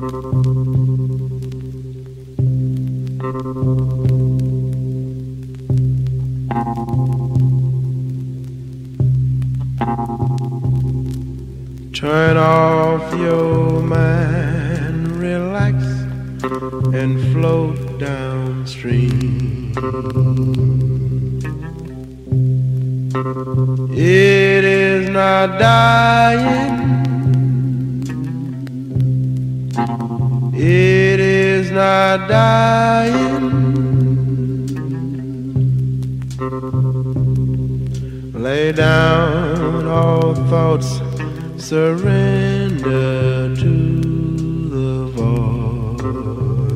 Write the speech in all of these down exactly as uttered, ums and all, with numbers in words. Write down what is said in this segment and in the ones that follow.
Turn off your mind, relax, and float downstream. It is not dying, it is not dying. Lay down all thoughts, surrender to the void.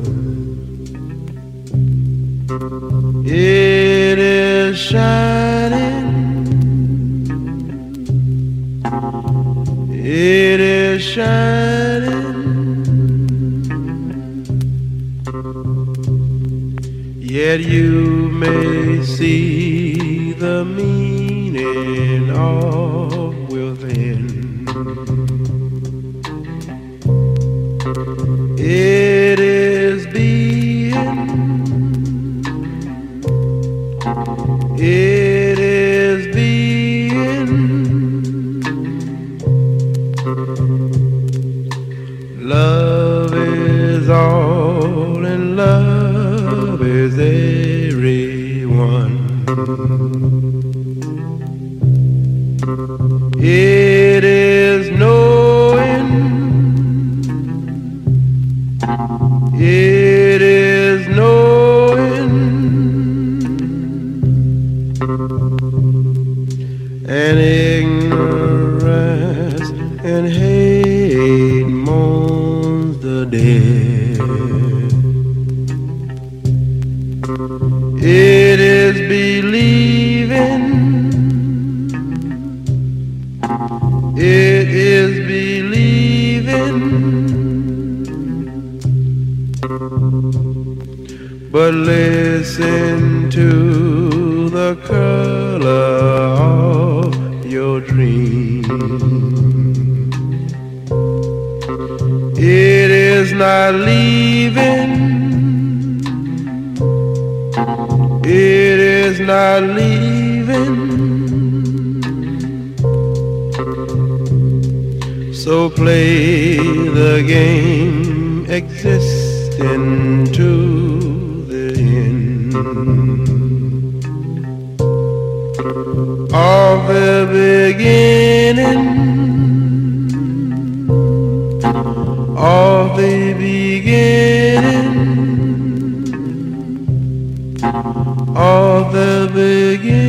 It is shining, it is shining. Yet you may see the meaning of within. It is being, it is being. Love is all and love is everyone. It is knowing, it is knowing, and ignorance and hate mourns the dead. It is believing, it is believing, but listen to the color of your dream. It is not leaving, it is not leaving. So play the game, existing to the end of the beginning, of the beginning, of the beginning.